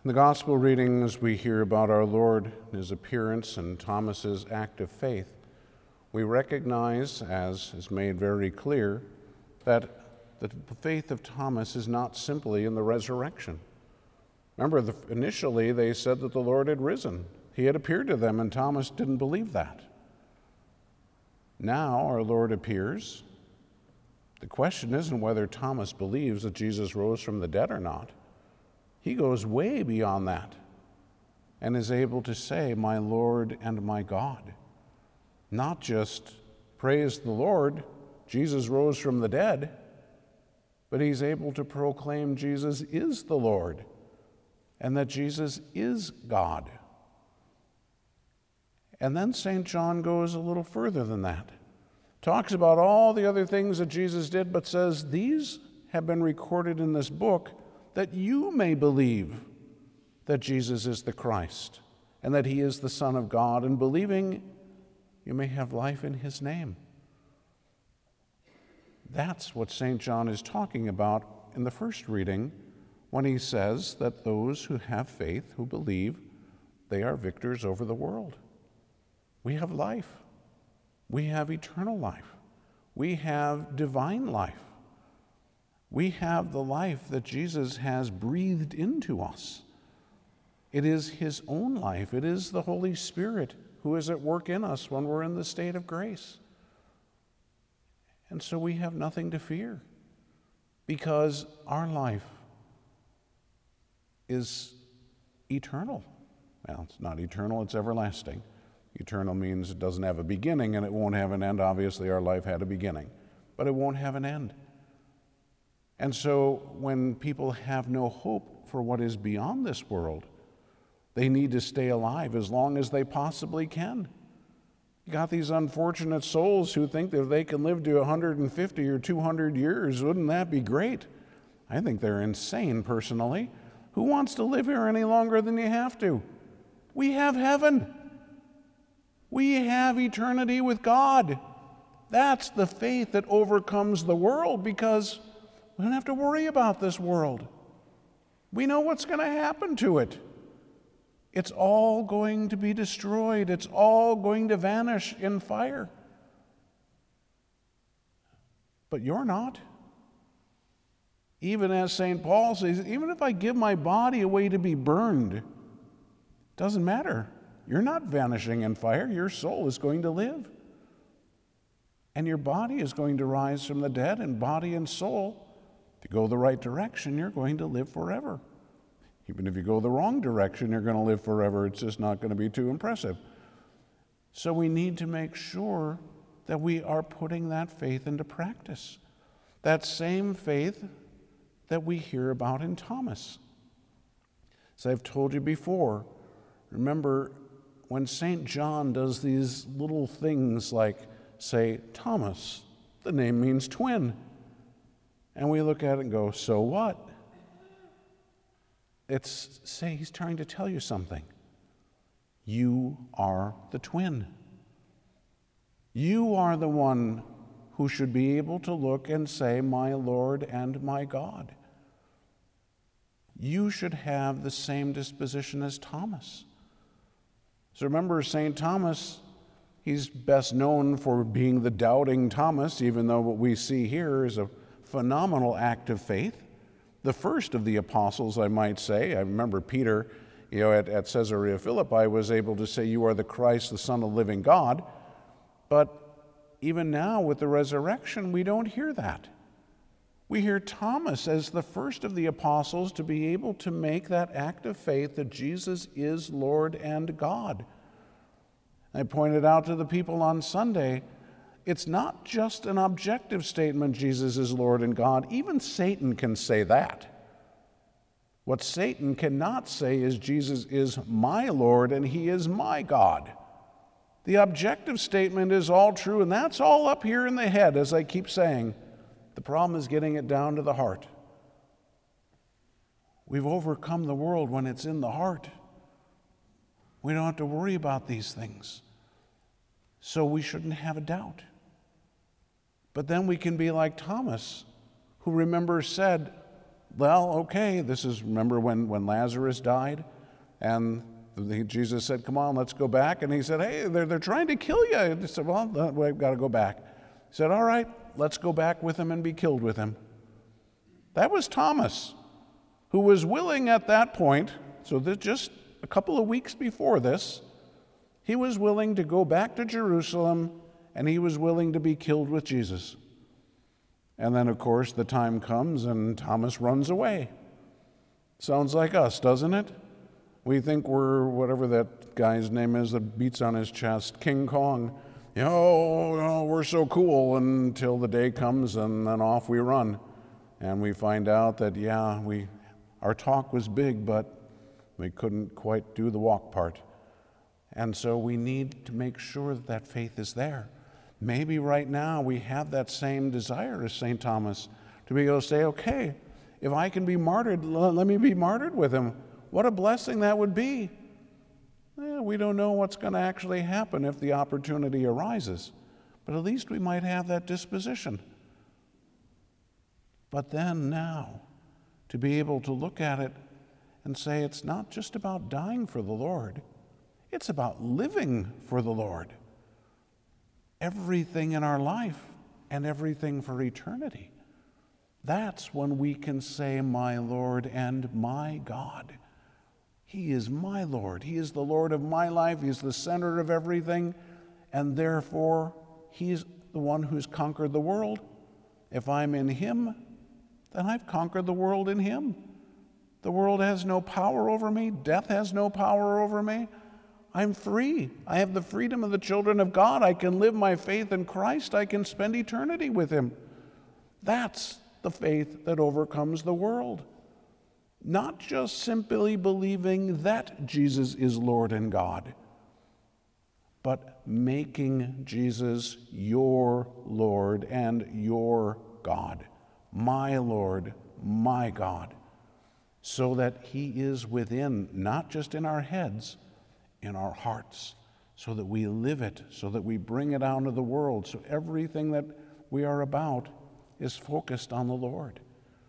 In the gospel readings, we hear about our Lord, his appearance, and Thomas's act of faith. We recognize, as is made very clear, that the faith of Thomas is not simply in the resurrection. Remember, initially they said that the Lord had risen. He had appeared to them, and Thomas didn't believe that. Now our Lord appears. The question isn't whether Thomas believes that Jesus rose from the dead or not. He goes way beyond that and is able to say, "My Lord and my God." Not just, "Praise the Lord, Jesus rose from the dead," but he's able to proclaim Jesus is the Lord and that Jesus is God. And then St. John goes a little further than that. Talks about all the other things that Jesus did, but says, "These have been recorded in this book that you may believe that Jesus is the Christ and that he is the Son of God, and believing you may have life in his name." That's what St. John is talking about in the first reading when he says that those who have faith, who believe, they are victors over the world. We have life. We have eternal life. We have divine life. We have the life that Jesus has breathed into us. It is his own life. It is the Holy Spirit who is at work in us when we're in the state of grace. And so we have nothing to fear because our life is eternal. Well, it's not eternal, it's everlasting. Eternal means it doesn't have a beginning and it won't have an end. Obviously, our life had a beginning, but it won't have an end. And so when people have no hope for what is beyond this world, they need to stay alive as long as they possibly can. You got these unfortunate souls who think that if they can live to 150 or 200 years, wouldn't that be great? I think they're insane, personally. Who wants to live here any longer than you have to? We have heaven. We have eternity with God. That's the faith that overcomes the world, because we don't have to worry about this world. We know what's going to happen to it. It's all going to be destroyed. It's all going to vanish in fire. But you're not. Even as St. Paul says, even if I give my body away to be burned, it doesn't matter. You're not vanishing in fire. Your soul is going to live. And your body is going to rise from the dead, and body and soul, if you go the right direction, you're going to live forever. Even if you go the wrong direction, you're going to live forever. It's just not going to be too impressive. So we need to make sure that we are putting that faith into practice. That same faith that we hear about in Thomas. As I've told you before, remember when St. John does these little things like say, Thomas, the name means twin. And we look at it and go, so what? He's trying to tell you something. You are the twin. You are the one who should be able to look and say, my Lord and my God. You should have the same disposition as Thomas. So remember, St. Thomas, he's best known for being the doubting Thomas, even though what we see here is a phenomenal act of faith. The first of the apostles, I might say. I remember Peter, at Caesarea Philippi, was able to say, you are the Christ, the Son of the living God. But even now, with the resurrection, we don't hear that. We hear Thomas as the first of the apostles to be able to make that act of faith that Jesus is Lord and God. I pointed out to the people on Sunday, it's not just an objective statement, Jesus is Lord and God. Even Satan can say that. What Satan cannot say is Jesus is my Lord and he is my God. The objective statement is all true, and that's all up here in the head, as I keep saying. The problem is getting it down to the heart. We've overcome the world when it's in the heart. We don't have to worry about these things. So we shouldn't have a doubt. But then we can be like Thomas, who, remember, said, well, okay, remember when Lazarus died? And Jesus said, come on, let's go back. And he said, hey, they're trying to kill you. And he said, well, we've got to go back. He said, all right, let's go back with him and be killed with him. That was Thomas, who was willing at that point, so that just a couple of weeks before this, he was willing to go back to Jerusalem, and he was willing to be killed with Jesus. And then, of course, the time comes and Thomas runs away. Sounds like us, doesn't it? We think we're whatever that guy's name is that beats on his chest, King Kong. We're so cool until the day comes and then off we run. And we find out that, our talk was big, but we couldn't quite do the walk part. And so we need to make sure that faith is there. Maybe right now we have that same desire as St. Thomas to be able to say, okay, if I can be martyred, let me be martyred with him. What a blessing that would be. We don't know what's going to actually happen if the opportunity arises, but at least we might have that disposition. But then now, to be able to look at it and say it's not just about dying for the Lord, it's about living for the Lord. Everything in our life and everything for eternity. That's when we can say, my Lord and my God. He is my Lord. He is the Lord of my life. He's the center of everything. And therefore, he's the one who's conquered the world. If I'm in him, then I've conquered the world in him. The world has no power over me. Death has no power over me. I'm free. I have the freedom of the children of God. I can live my faith in Christ. I can spend eternity with him. That's the faith that overcomes the world. Not just simply believing that Jesus is Lord and God, but making Jesus your Lord and your God, my Lord, my God, so that he is within, not just in our heads, in our hearts, so that we live it, so that we bring it out into the world, so everything that we are about is focused on the Lord.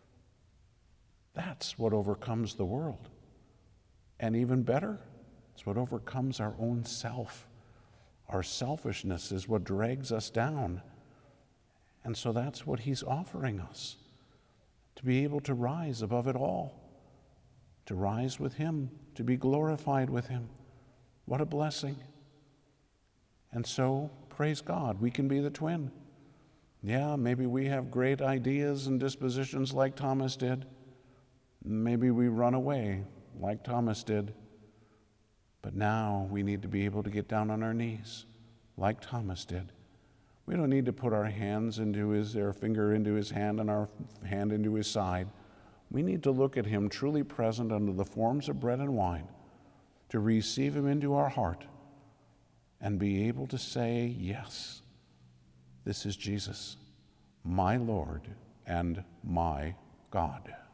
That's what overcomes the world. And even better, it's what overcomes our own self. Our selfishness is what drags us down. And so that's what he's offering us, to be able to rise above it all, to rise with him, to be glorified with him. What a blessing. And so, praise God, we can be the twin. Yeah, maybe we have great ideas and dispositions like Thomas did. Maybe we run away like Thomas did. But now we need to be able to get down on our knees like Thomas did. We don't need to put our hands our finger into his hand and our hand into his side. We need to look at him truly present under the forms of bread and wine, to receive him into our heart and be able to say, yes, this is Jesus, my Lord and my God.